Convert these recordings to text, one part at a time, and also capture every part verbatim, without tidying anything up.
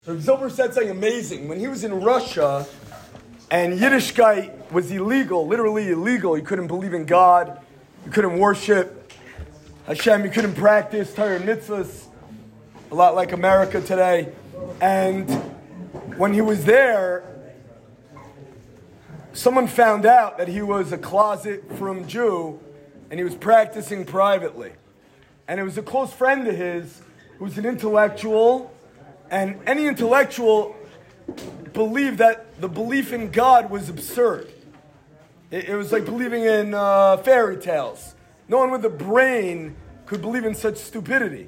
Rav Zilber said something amazing. When he was in Russia and Yiddishkeit was illegal, literally illegal, you couldn't believe in God, you couldn't worship Hashem, you couldn't practice Torah and mitzvahs, a lot like America today. And when he was there, someone found out that he was a closet-from Jew and he was practicing privately. And it was a close friend of his who was an intellectual, and any intellectual believed that the belief in God was absurd. It, it was like believing in uh, fairy tales. No one with a brain could believe in such stupidity.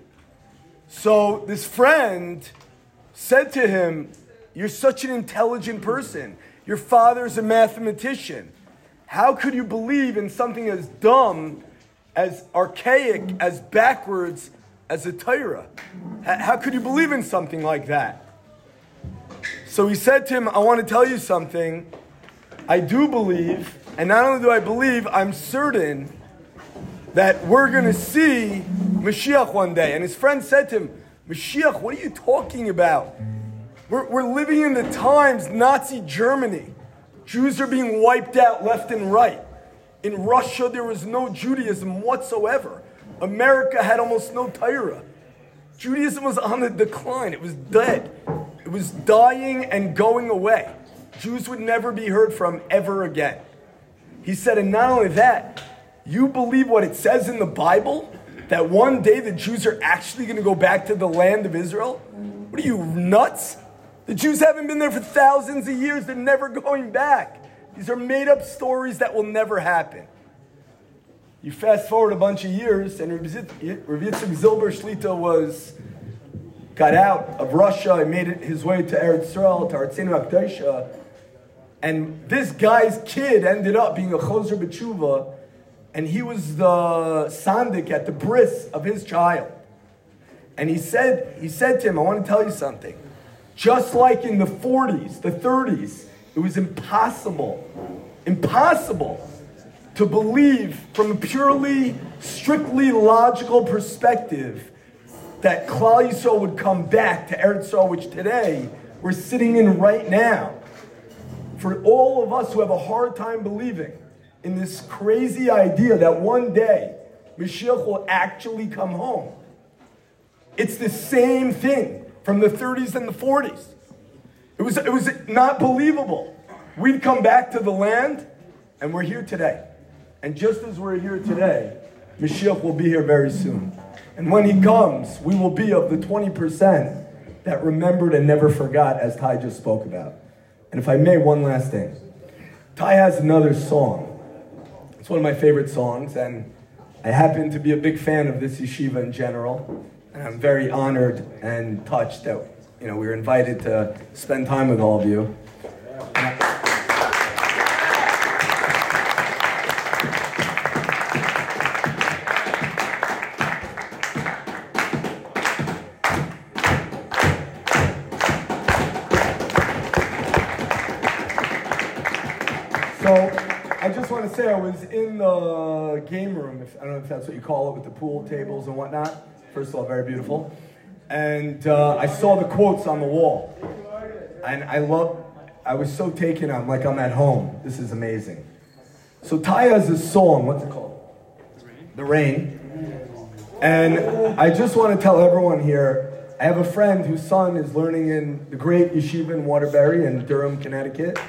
So this friend said to him, "You're such an intelligent person. Your father's a mathematician. How could you believe in something as dumb, as archaic, as backwards as a Torah? How could you believe in something like that?" So he said to him, "I want to tell you something. I do believe, and not only do I believe, I'm certain that we're going to see Mashiach one day." And his friend said to him, "Mashiach, what are you talking about? We're, we're living in the times, Nazi Germany. Jews are being wiped out left and right. In Russia, there was no Judaism whatsoever. America had almost no Torah. Judaism was on the decline. It was dead. It was dying and going away. Jews would never be heard from ever again." He said, and not only that, you believe what it says in the Bible? That one day the Jews are actually going to go back to the land of Israel? What are you, nuts? The Jews haven't been there for thousands of years. They're never going back. These are made-up stories that will never happen. You fast forward a bunch of years, and Rav Yitzchak Zilber Shlita was got out of Russia and made it his way to Eretz Yisrael, to Artzeinu HaKadoshah. And this guy's kid ended up being a Chozer B'tshuva, and he was the sandik at the bris of his child. And he said, he said to him, "I want to tell you something. Just like in the forties, the thirties, it was impossible, impossible to believe from a purely, strictly logical perspective that Klal Yisrael would come back to Eretz Yisrael, which today we're sitting in right now. For all of us who have a hard time believing in this crazy idea that one day Mashiach will actually come home. It's the same thing from the thirties and the forties. It was, it was not believable. We'd come back to the land, and we're here today. And just as we're here today, Mashiach will be here very soon. And when he comes, we will be of the twenty percent that remembered and never forgot, as Ty just spoke about. And if I may, one last thing. Ty has another song. It's one of my favorite songs, and I happen to be a big fan of this yeshiva in general. And I'm very honored and touched that, you know, we were invited to spend time with all of you. So I just want to say I was in the game room, if, I don't know if that's what you call it, with the pool tables and whatnot. First of all, very beautiful. And uh, I saw the quotes on the wall. And I love, I was so taken, I'm like, I'm at home. This is amazing. So Ty has a song, what's it called? The Rain. And I just want to tell everyone here, I have a friend whose son is learning in the great yeshiva in Waterbury in Durham, Connecticut.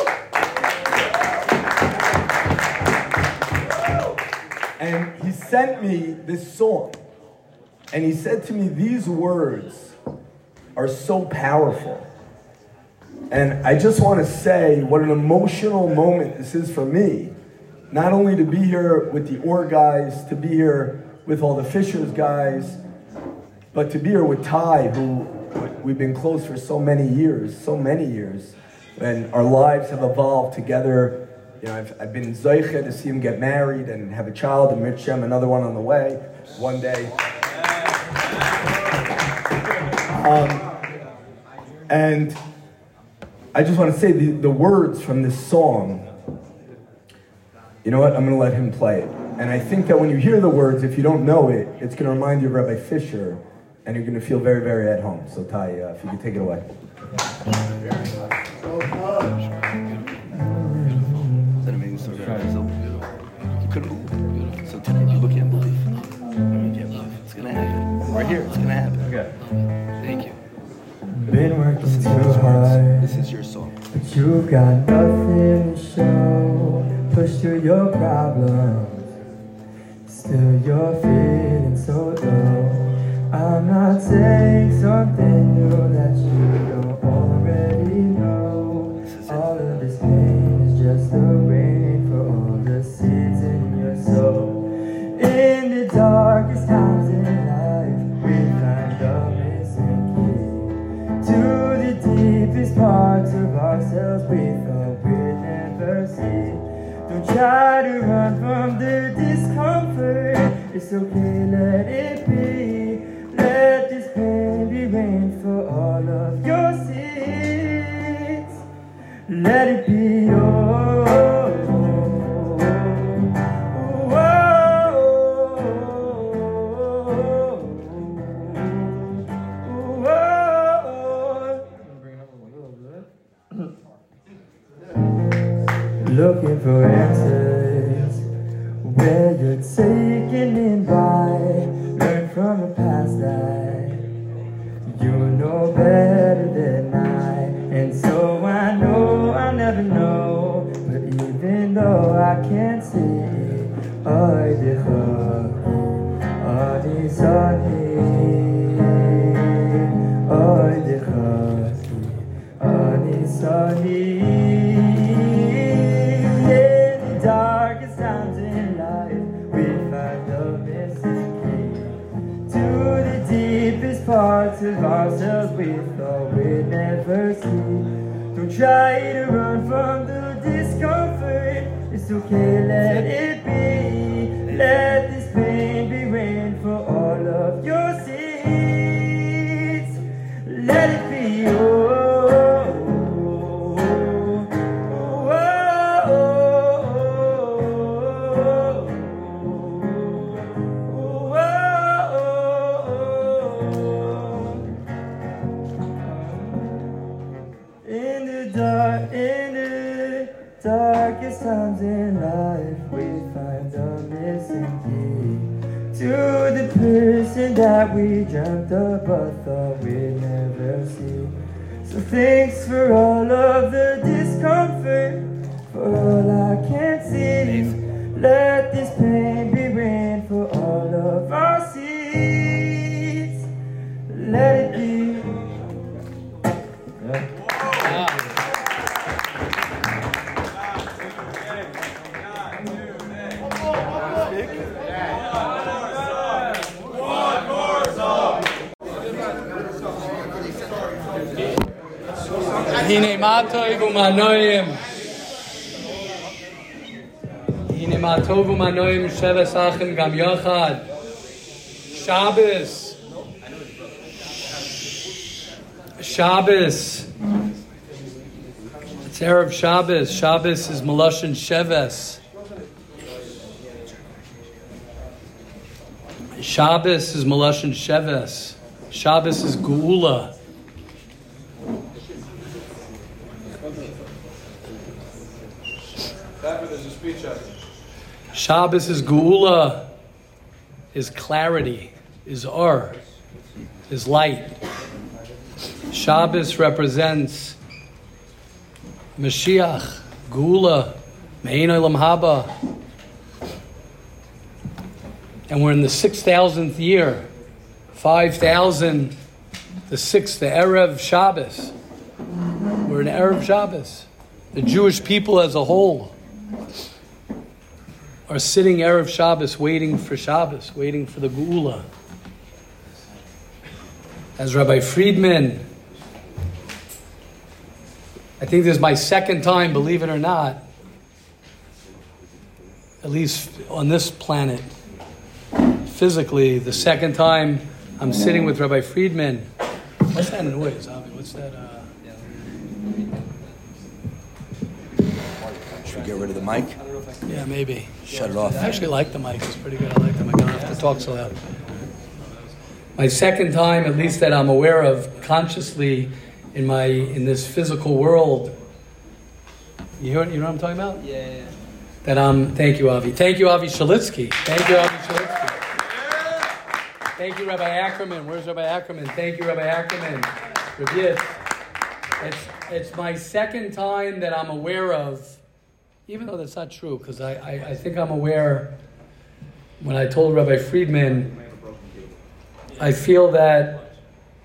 And he sent me this song. And he said to me, these words are so powerful. And I just want to say what an emotional moment this is for me. Not only to be here with the Or guys, to be here with all the Fishers guys, but to be here with Ty, who we've been close for so many years, so many years. And our lives have evolved together. You know, I've, I've been zeiche to see him get married and have a child, and Mitch Shem, another one on the way, one day. Um, and I just want to say the, the words from this song, you know what, I'm going to let him play it. And I think that when you hear the words, if you don't know it, it's going to remind you of Rabbi Fisher, and you're going to feel very, very at home. So Ty, uh, if you could take it away. You couldn't move. So tonight people can't believe. You can't believe. It's gonna happen. Right here, it's gonna happen. Okay. Thank you. Been working too hard. This is your song. But you got nothing to show. Push through your problems. Still you're feeling so low. I'm not saying something new that you don't already know. All of this pain is just the rain for all the seeds in your soul. In the darkest times in life, we find the missing key to the deepest parts of ourselves we thought we'd never see. Don't try to run from the discomfort. It's okay, let it be. Let this pain be rain for all of your seeds. Let it be yours. Looking for answers where you're taken in by. Learn from the past that you know better than I. And so I know I'll never know. But even though I can't see, I declare, Ani Sani, I declare, Ani Sani. Darkest times in life, we find the missing key to the deepest parts of ourselves we thought we'd never see. Don't try to run from the discomfort. It's okay, let it be. Let this pain be rain for all of your seeds. Let it be yours. Darkest times in life, we find the missing key to the person that we dreamt of but thought we'd never see. So thanks for all of the discomfort, for all I can't see. Let this pain be rain for all of our seeds. Let it be. Yeah. Hine matov umanoim, hine matov umanoim sheves achim gam yachad. Shabbos, Shabbos. It's Erev Shabbos. Shabbos is Meloshin Sheves. Shabbos is Meloshin Sheves. Shabbos is Geula. Shabbos is Geula, is clarity, is Or, is light. Shabbos represents Mashiach, Geula, Mein Olam Haba. And we're in the six thousandth year, five thousand, the sixth, the Erev Shabbos. We're in Erev Shabbos. The Jewish people as a whole are sitting Erev Shabbos waiting for Shabbos, waiting for the Geula. As Rabbi Friedman, I think this is my second time, believe it or not, at least on this planet, physically, the second time I'm sitting with Rabbi Friedman. What's that noise, Avi? What's that? Uh... Should we get rid of the mic? Yeah, maybe. Shut it off. I actually like the mic. It's pretty good. I like the mic. I don't have to talk so loud. my second time, at least that I'm aware of consciously in my in this physical world. You hear, you know what I'm talking about? Yeah, yeah, yeah. That I'm, thank you, Avi. Thank you, Avi Shalitsky. Thank you, Avi Shalitsky. Thank you, Rabbi Ackerman. Where's Rabbi Ackerman? Thank you, Rabbi Ackerman. Rabbi, it's, it's my second time that I'm aware of, even though that's not true, because I, I, I think I'm aware, when I told Rabbi Friedman, I feel that,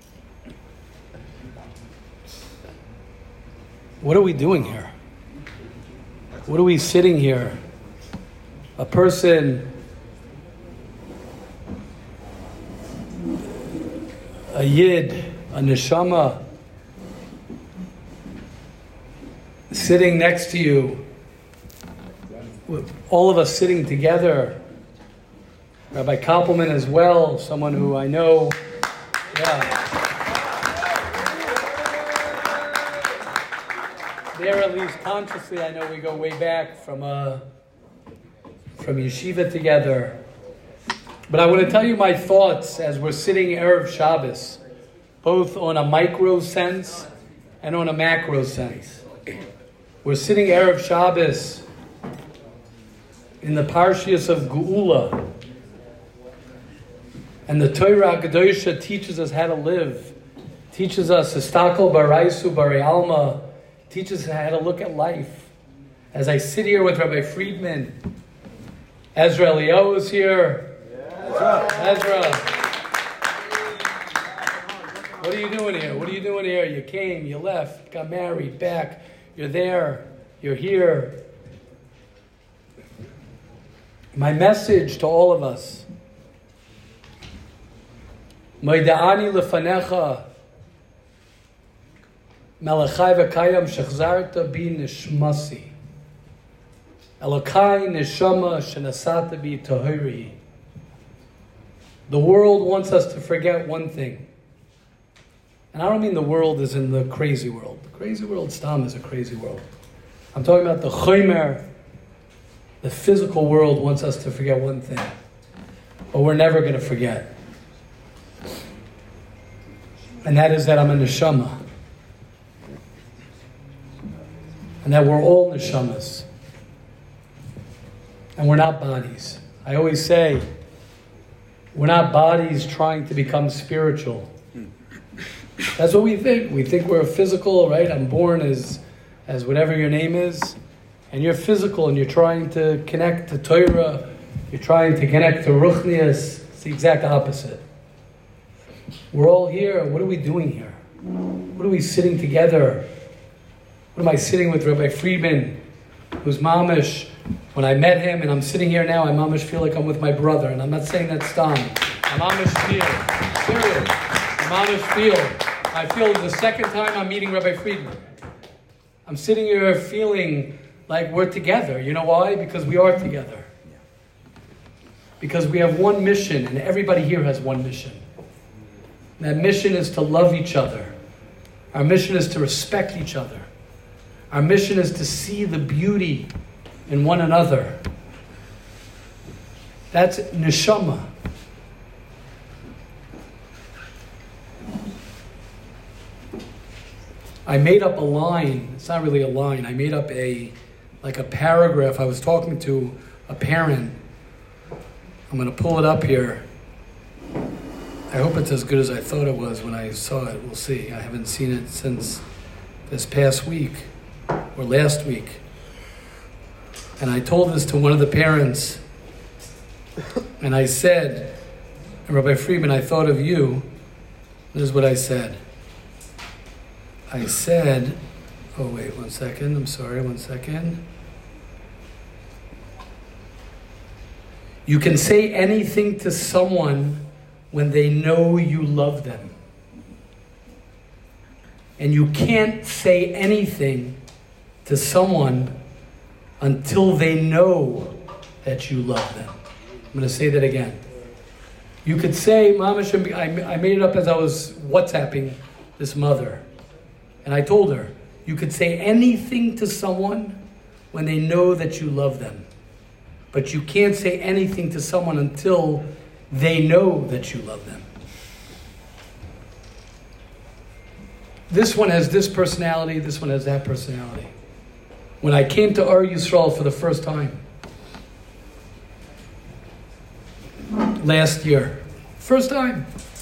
what are we doing here? What are we sitting here? A person, a yid, a neshama, sitting next to you, with all of us sitting together. Rabbi Koppelman as well, someone who I know, yeah. There, at least consciously, I know we go way back from uh, from yeshiva together. But I want to tell you my thoughts as we're sitting Erev Shabbos, both on a micro sense and on a macro sense. We're sitting Erev Shabbos in the Parshias of Geula, and the Torah Kedosha teaches us how to live, teaches us Istakel Baraisu Bari Alma, teaches us how to look at life. As I sit here with Rabbi Friedman, Ezra Eliyahu is here. Yeah. Ezra. What are you doing here? What are you doing here? You came, you left, got married, back. You're there. You're here. My message to all of us. Moida'ani lefanecha. Melachai v'kayam shechzarta bi nishmasi. Elokai nishama shenasata bi tahiri. The world wants us to forget one thing. And I don't mean the world is in the crazy world. The crazy world, Stam, is a crazy world. I'm talking about the chomer. The physical world wants us to forget one thing. But we're never going to forget. And that is that I'm a neshama. And that we're all neshamas. And we're not bodies. I always say, we're not bodies trying to become spiritual. That's what we think. We think we're physical, right? I'm born as, as whatever your name is. And you're physical and you're trying to connect to Torah. You're trying to connect to Ruchnias. It's the exact opposite. We're all here. What are we doing here? What are we sitting together? What am I sitting with Rabbi Friedman, who's mamish? When I met him and I'm sitting here now, I mamish feel like I'm with my brother. And I'm not saying that's Stam. I mamish feel. Serious. I mamish feel. I feel the second time I'm meeting Rabbi Friedman. I'm sitting here feeling like we're together. You know why? Because we are together. Because we have one mission, and everybody here has one mission. And that mission is to love each other. Our mission is to respect each other. Our mission is to see the beauty in one another. That's neshama. I made up a line. It's not really a line. I made up a, like a paragraph. I was talking to a parent. I'm going to pull it up here. I hope it's as good as I thought it was when I saw it. We'll see. I haven't seen it since this past week or last week. And I told this to one of the parents. And I said, Rabbi Friedman, I thought of you. This is what I said. I said, oh wait, one second, I'm sorry, one second. You can say anything to someone when they know you love them. And you can't say anything to someone until they know that you love them. I'm going to say that again. You could say, Mama, I made it up as I was WhatsApping this mother. And I told her, you could say anything to someone when they know that you love them. But you can't say anything to someone until they know that you love them. this one has this personality, this one has that personality. When I came to Ar Yisrael for the first time, last year, first time,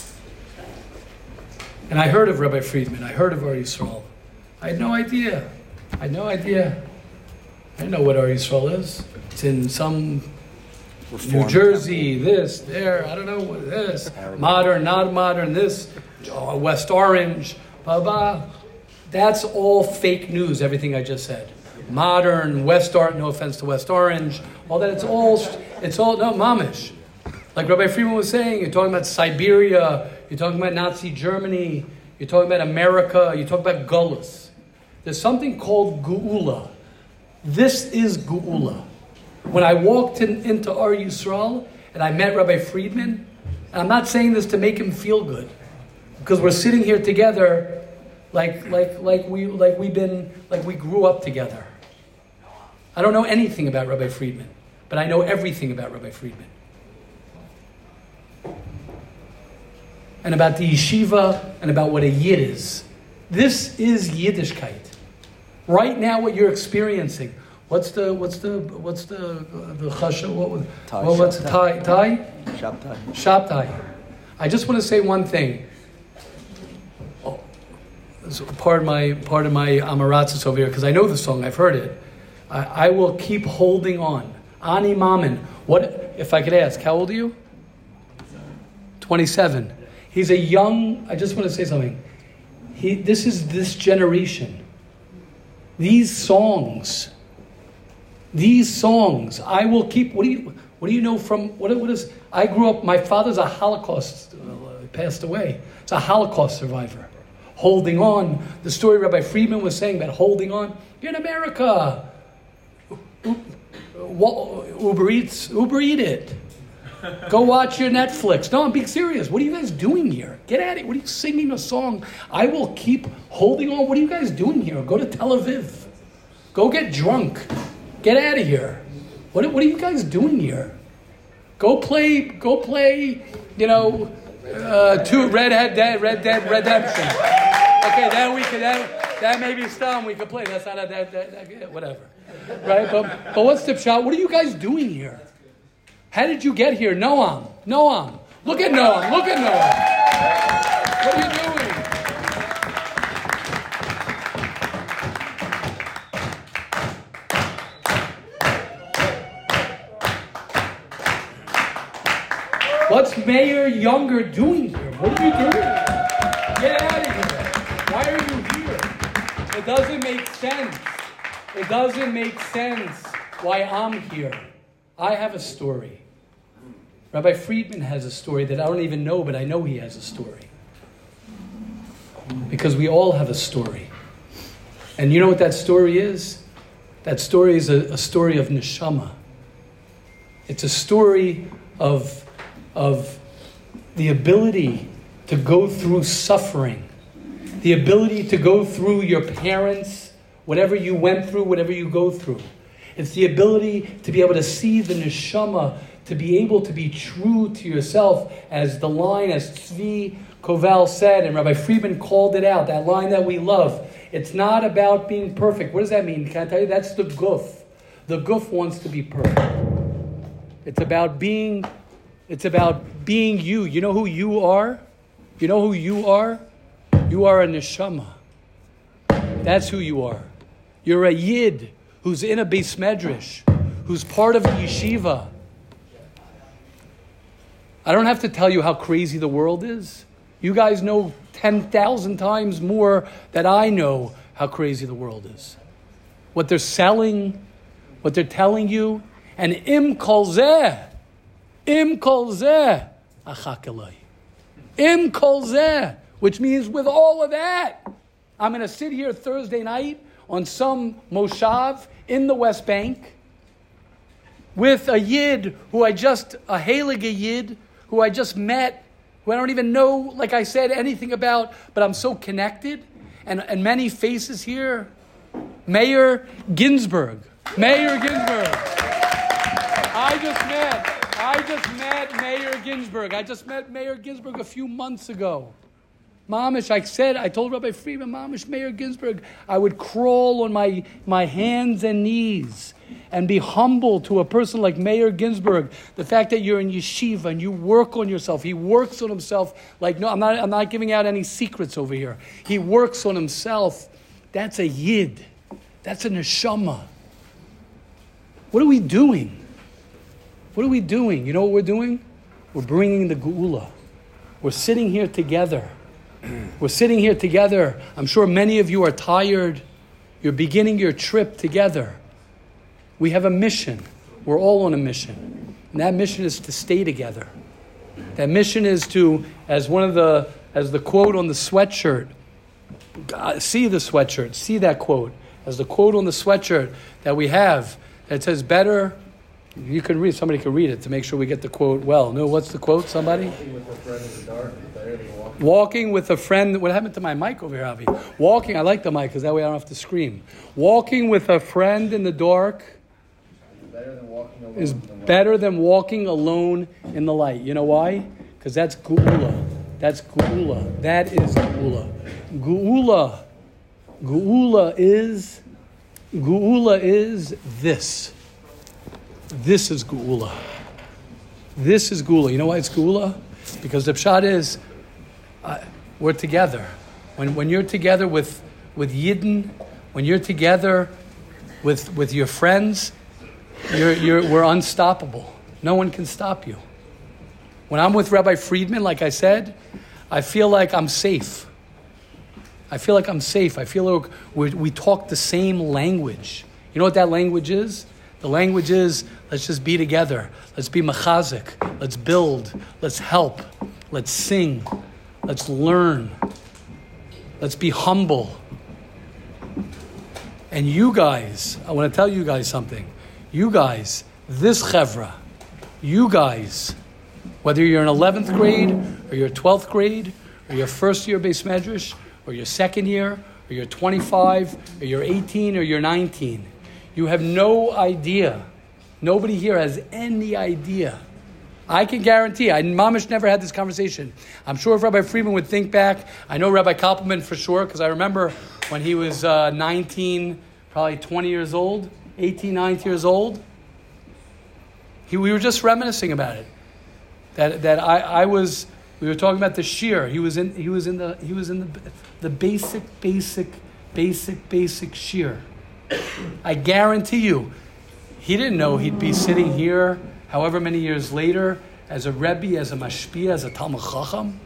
and I heard of Rabbi Friedman, I heard of Ar Yisrael. I had no idea. I had no idea. I didn't know what Ar Yisrael is. It's in some New Jersey, this, there, I don't know what it is. Modern, not modern, this, oh, West Orange, blah, blah. That's all fake news, everything I just said. Modern, West Orange, no offense to West Orange, all that, it's all, it's all, no, mamish. Like Rabbi Friedman was saying, you're talking about Siberia, you're talking about Nazi Germany, you're talking about America, you're talking about Gullus. There's something called Geula. This is Geula. When I walked in, into Ar Yisrael and I met Rabbi Friedman, and I'm not saying this to make him feel good, because we're sitting here together like like like we like we've been like we grew up together. I don't know anything about Rabbi Friedman, but I know everything about Rabbi Friedman. And about the yeshiva and about what a yid is. This is Yiddishkeit. Right now, what you're experiencing. What's the what's the what's the the chasha? What was well, what's the Thai Thai? Shabtai. Shabtai. I just want to say one thing. Oh, so part of my part of my amaratzis over here, because I know the song, I've heard it. I, I will keep holding on. Ani Mamin. What if I could ask? How old are you? twenty-seven. He's a young. I just want to say something. He. This is this generation. These songs. These songs, I will keep. What do you? What do you know from? What? What is? I grew up. My father's a Holocaust. Uh, passed away. It's a Holocaust survivor, holding on. The story Rabbi Friedman was saying about holding on. You're in America. Uber Eats. Uber Eat it. Go watch your Netflix. No, I'm being serious. What are you guys doing here? Get at it. What are you singing a song? I will keep holding on. What are you guys doing here? Go to Tel Aviv. Go get drunk. Get out of here. What, what are you guys doing here? Go play, go play, you know, uh, two Red Dead, Red Dead Redemption. Okay, then we could, that, that may be some we could play. That's not a, that, that, that, whatever. Right? But, but what's the shot? What are you guys doing here? How did you get here? Noam. Noam. Look at Noam. Look at Noam. What are you doing? What's Mayor Younger doing here? What are you doing? Get out of here. Why are you here? It doesn't make sense. It doesn't make sense why I'm here. I have a story. Rabbi Friedman has a story that I don't even know, but I know he has a story. Because we all have a story. And you know what that story is? That story is a, a story of neshama. It's a story of of the ability to go through suffering, the ability to go through your parents, whatever you went through, whatever you go through. It's the ability to be able to see the neshama, to be able to be true to yourself, as the line, as Tzvi Koval said, and Rabbi Friedman called it out, that line that we love. It's not about being perfect. What does that mean? Can I tell you? That's the guf. The guf wants to be perfect. It's about being It's about being you. You know who you are? You know who you are? You are a neshama. That's who you are. You're a yid who's in a beis medrash, who's part of a yeshiva. I don't have to tell you how crazy the world is. You guys know ten thousand times more than I know how crazy the world is. What they're selling, what they're telling you, and im kol zeh. Im kol zeh, achak eloi. Im kol zeh, which means with all of that, I'm going to sit here Thursday night on some moshav in the West Bank with a yid who I just, a heilige yid, who I just met, who I don't even know, like I said, anything about, but I'm so connected, and, and many faces here. Mayor Ginsburg. Mayor Ginsburg. I just met. I just met Mayor Ginsburg. I just met Mayor Ginsburg a few months ago. Mamish, I said, I told Rabbi Friedman, Mamish, Meir Ginsburg, I would crawl on my, my hands and knees and be humble to a person like Meir Ginsburg. The fact that you're in yeshiva and you work on yourself. He works on himself like, no, I'm not, I'm not giving out any secrets over here. He works on himself. That's a yid. That's a neshama. What are we doing? What are we doing? You know what we're doing? We're bringing the geula. We're sitting here together. We're sitting here together. I'm sure many of you are tired. You're beginning your trip together. We have a mission. We're all on a mission. And that mission is to stay together. That mission is to, as one of the, as the quote on the sweatshirt, God, see the sweatshirt, see that quote, as the quote on the sweatshirt that we have, that says better, you can read, somebody can read it to make sure we get the quote well. No, what's the quote, somebody? Walking with a friend in the dark is better than walking. Walking with a friend, what happened to my mic over here, Avi? Walking, I like the mic because that way I don't have to scream. Walking with a friend in the dark better than walking alone is better than walking alone in the light. You know why? Because that's geula. That's geula. That is geula. Geula. Geula is, geula is this. This is geula. This is geula. You know why it's geula? Because the pshat is, uh, we're together. When when you're together with with Yidden, when you're together with with your friends, you're you're we're unstoppable. No one can stop you. When I'm with Rabbi Friedman, like I said, I feel like I'm safe. I feel like I'm safe. I feel like we we talk the same language. You know what that language is? The language is, let's just be together. Let's be machazik. Let's build. Let's help. Let's sing. Let's learn. Let's be humble. And you guys, I want to tell you guys something. You guys, this chevra, you guys, whether you're in eleventh grade, or you're twelfth grade, or your first year Beis Medrash, or your second year, or you're twenty-five, or you're eighteen, or you're nineteen, you have no idea. Nobody here has any idea. I can guarantee, I Mamish never had this conversation. I'm sure if Rabbi Friedman would think back, I know Rabbi Koppelman for sure, because I remember when he was uh, nineteen, probably twenty years old, eighteen, nineteen years old, he, we were just reminiscing about it. That that I, I was, we were talking about the shir. He was in he was in the he was in the the basic, basic, basic, basic shir. I guarantee you, he didn't know he'd be sitting here however many years later as a Rebbe, as a Mashpia, as a Talmud Chacham.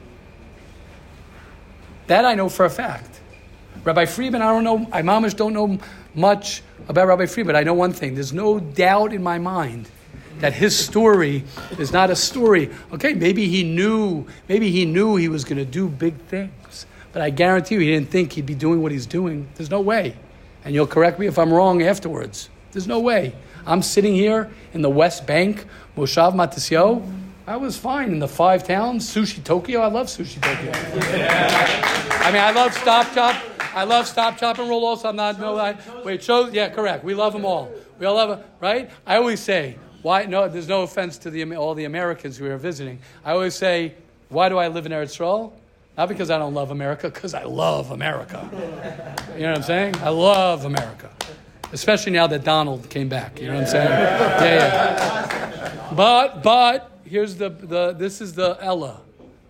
That I know for a fact. Rabbi Friedman, I don't know, I mamish don't know much about Rabbi Friedman. I know one thing. There's no doubt in my mind that his story is not a story. Okay, maybe he knew, maybe he knew he was going to do big things. But I guarantee you, he didn't think he'd be doing what he's doing. There's no way. And you'll correct me if I'm wrong afterwards. There's no way. I'm sitting here in the West Bank, Moshav Matisyo. I was fine in the five towns. Sushi Tokyo. I love Sushi Tokyo. Yeah. I mean, I love Stop Chop. I love Stop Chop and Roll also. I'm not, no, I, wait, show, yeah, correct. We love them all. We all love them, right? I always say, why, no, there's no offense to the all the Americans who are visiting. I always say, why do I live in Eretz Yisrael? Not because I don't love America, because I love America. You know what I'm saying? I love America. Especially now that Donald came back. You know what I'm saying? Yeah, yeah. But, but, here's the, the this is the Ella.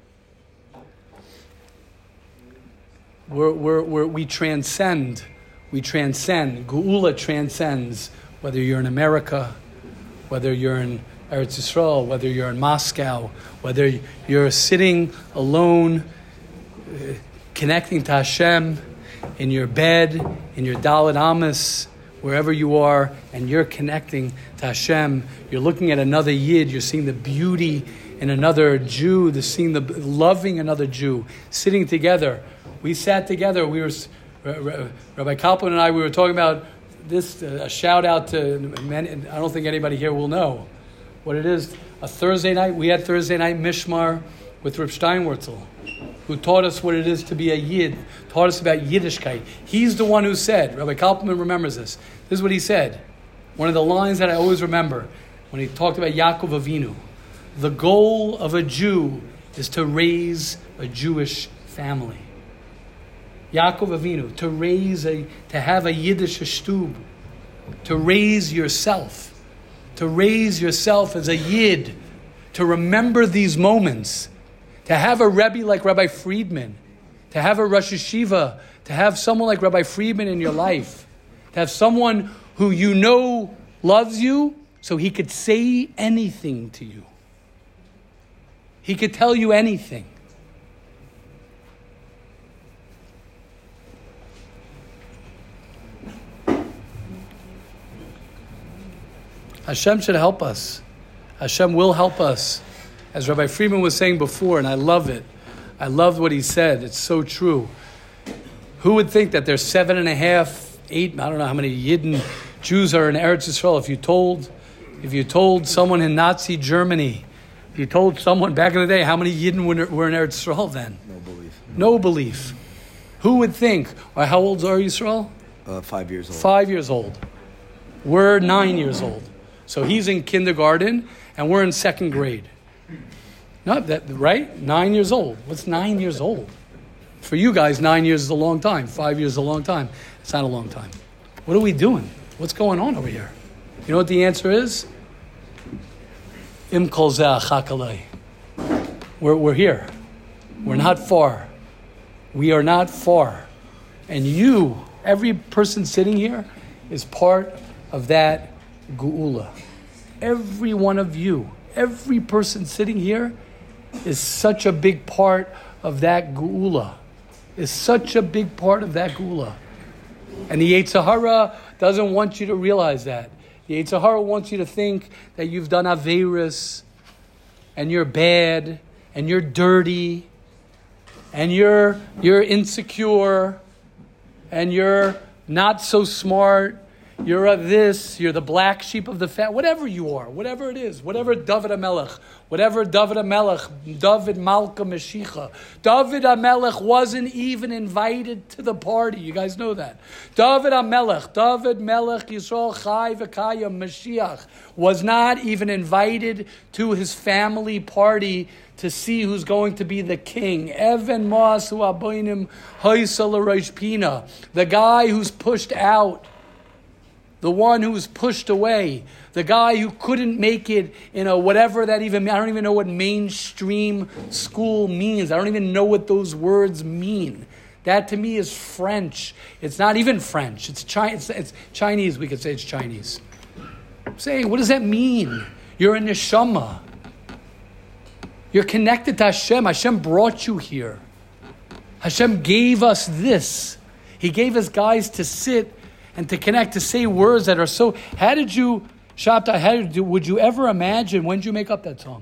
We're, we're, we're, we transcend. We transcend. Geula transcends. Whether you're in America, whether you're in Eretz Yisrael, whether you're in Moscow, whether you're sitting alone, uh, connecting to Hashem, in your bed, in your Dalet Amos, wherever you are, and you're connecting to Hashem, you're looking at another Yid, you're seeing the beauty in another Jew, the seeing the loving another Jew, sitting together. We sat together. We were, Rabbi Koppelman and I, we were talking about this. Uh, a shout out to many, I don't think anybody here will know what it is. A Thursday night, we had Thursday night Mishmar with Reb Steinwurzel, who taught us what it is to be a Yid, taught us about Yiddishkeit. He's the one who said, Rabbi Koppelman remembers this. This is what he said. One of the lines that I always remember when he talked about Yaakov Avinu. The goal of a Jew is to raise a Jewish family. Yaakov Avinu, to raise a, to have a Yiddish shtub, to raise yourself, to raise yourself as a Yid, to remember these moments, to have a Rebbe like Rabbi Friedman, to have a Rosh Yeshiva, to have someone like Rabbi Friedman in your life, to have someone who you know loves you so he could say anything to you. He could tell you anything. Hashem should help us. Hashem will help us. As Rabbi Friedman was saying before, and I love it. I love what he said. It's so true. Who would think that there's seven and a half, eight, I don't know how many Yidden Jews are in Eretz Yisrael. If you told, if you told someone in Nazi Germany, if you told someone back in the day, how many Yidden were in Eretz Yisrael then? No belief. No belief. Who would think? Or how old are Yisrael? Uh, five years old. Five years old. We're nine years old. So he's in kindergarten, and we're in second grade. Not that, right? Nine years old. What's nine years old? For you guys, nine years is a long time. Five years is a long time. It's not a long time. What are we doing? What's going on over here? You know what the answer is? Im kol zeh achakalei. We're we're here. We're not far. We are not far. And you, every person sitting here, is part of that Geula. Every one of you, every person sitting here is such a big part of that Geula. Is such a big part of that Geula. And the Yetzer Hara doesn't want you to realize that. The Yetzer Hara wants you to think that you've done Averis, and you're bad, and you're dirty, and you're you're insecure, and you're not so smart. You're a this, you're the black sheep of the family, whatever you are, whatever it is, whatever David HaMelech, whatever David HaMelech, David Malka Meshicha. David HaMelech wasn't even invited to the party. You guys know that. David HaMelech, David Melech Yisrael Chai V'Kayim Mashiach, was not even invited to his family party to see who's going to be the king. Even Ma'asu Aboinim Haisal Rosh Pina, the guy who's pushed out, the one who was pushed away, the guy who couldn't make it in a whatever that even, I don't even know what mainstream school means. I don't even know what those words mean. That to me is French. It's not even French. It's, Chi- it's, it's Chinese. We could say it's Chinese. I'm saying, what does that mean? You're a neshama. You're connected to Hashem. Hashem brought you here. Hashem gave us this. He gave us guys to sit and to connect, to say words that are so... How did you... Shabtai, how did you, would you ever imagine... When did you make up that song?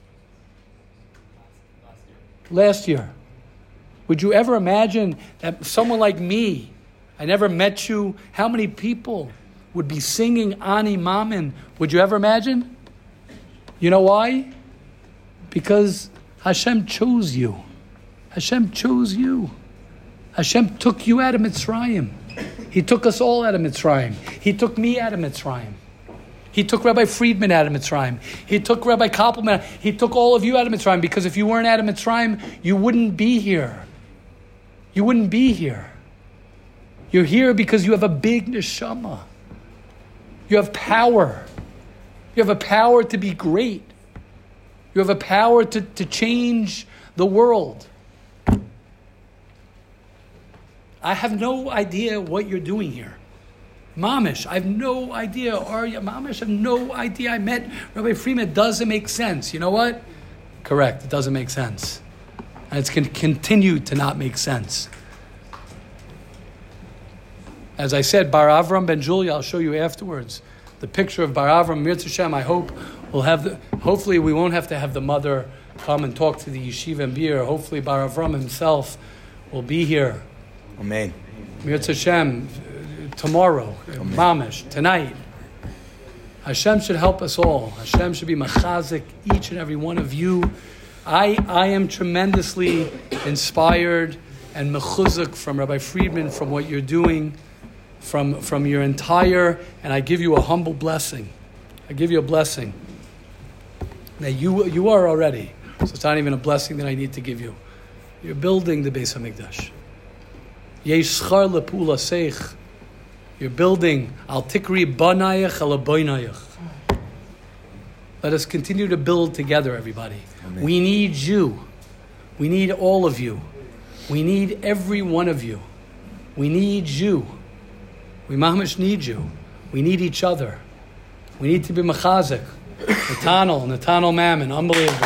Last year. Would you ever imagine that someone like me, I never met you, how many people would be singing Ani Mamin? Would you ever imagine? You know why? Because Hashem chose you. Hashem chose you. Hashem took you out of Mitzrayim. He took us all out of Mitzrayim. He took me out of Mitzrayim. He took Rabbi Friedman out of Mitzrayim. He took Rabbi Koppelman. He took all of you out of Mitzrayim, because if you weren't out of Mitzrayim, you wouldn't be here. You wouldn't be here. You're here because you have a big neshama. You have power. You have a power to be great. You have a power to, to change the world. I have no idea what you're doing here. Mamish, I have no idea. Arya, Mamish, I have no idea. I met Rabbi Friedman. It doesn't make sense. You know what? Correct. It doesn't make sense. And it's going to continue to not make sense. As I said, Bar Avram Ben Julia, I'll show you afterwards. The picture of Bar Avram, Mirz Hashem, I hope we'll have the, hopefully we won't have to have the mother come and talk to the yeshiva and be here. Hopefully Bar Avram himself will be here. Amen. Mirz Hashem, tomorrow, Amen. Mamish, tonight. Hashem should help us all. Hashem should be machazik each and every one of you. I I am tremendously inspired and mechuzak from Rabbi Friedman, from what you're doing, from, from your entire, and I give you a humble blessing. I give you a blessing that you you are already. So it's not even a blessing that I need to give you. You're building the Beis HaMikdash. Yesh schar lepula seich. You're building al tikri banayach al aboynayach. Let us continue to build together, everybody. Amen. We need you. We need all of you. We need every one of you. We need you. We mamish need you. We need each other. We need to be machazik. Natanel, Natanel Mammon, unbelievable.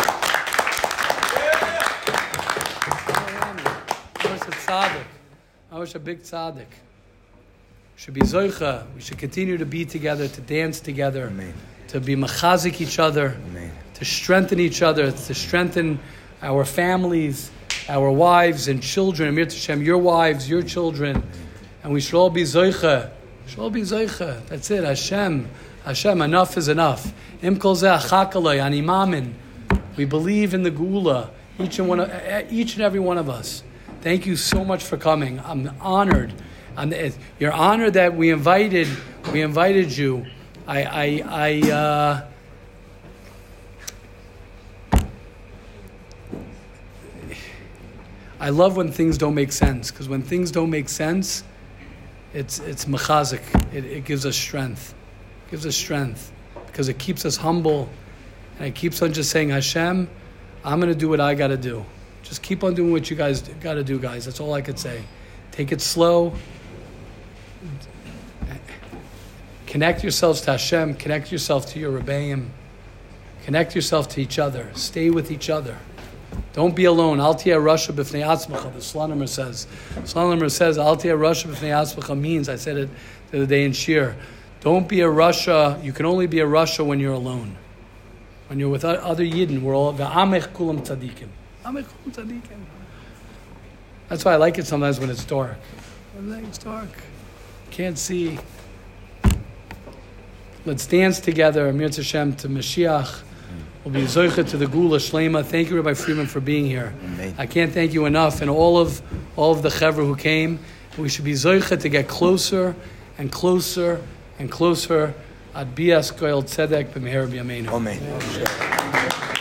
I wish a tzaddik. I wish a big tzaddik. Should be zoicha. We should continue to be together, to dance together, Amen. To be machazik each other, Amen. To strengthen each other, to strengthen our families, our wives and children. Amir Tashem, your wives, your children, Amen. And we should all be zoicha. We should all be zoicha. That's it. Hashem, Hashem. Enough is enough. Im kol zeh achakalei ani mamin. We believe in the Gula. Each and one, of, each and every one of us. Thank you so much for coming. I'm honored. I'm, you're honored that we invited. We invited you. I, I, I. Uh, I love when things don't make sense, because when things don't make sense, it's it's mechazik. It, it gives us strength. It gives us strength because it keeps us humble, and it keeps on just saying, Hashem, I'm going to do what I got to do. Just keep on doing what you guys got to do, guys. That's all I could say. Take it slow. Connect yourselves to Hashem. Connect yourself to your Rebbeim. Connect yourself to each other. Stay with each other. Don't be alone. Al tiyeh rasha b'fnei atzmacha. The Slonimer says. Slonimer says, Al tiyeh rasha b'fnei atzmacha means, I said it the other day in Shir, don't be a rasha. You can only be a rasha when you're alone. When you're with other Yidden, we're all v'amech kulam tzadikim. Amech kulam tzadikim. That's why I like it sometimes when it's dark. When it's dark, can't see. Let's dance together. Amir Hashem to Mashiach. We'll be zoicha to the Gula Shlema. Thank you, Rabbi Friedman, for being here. Amen. I can't thank you enough, and all of all of the chevra who came. We should be zoicha to get closer and closer and closer. Ad bias goyel tzedek b'meher b'yameinu. Amen.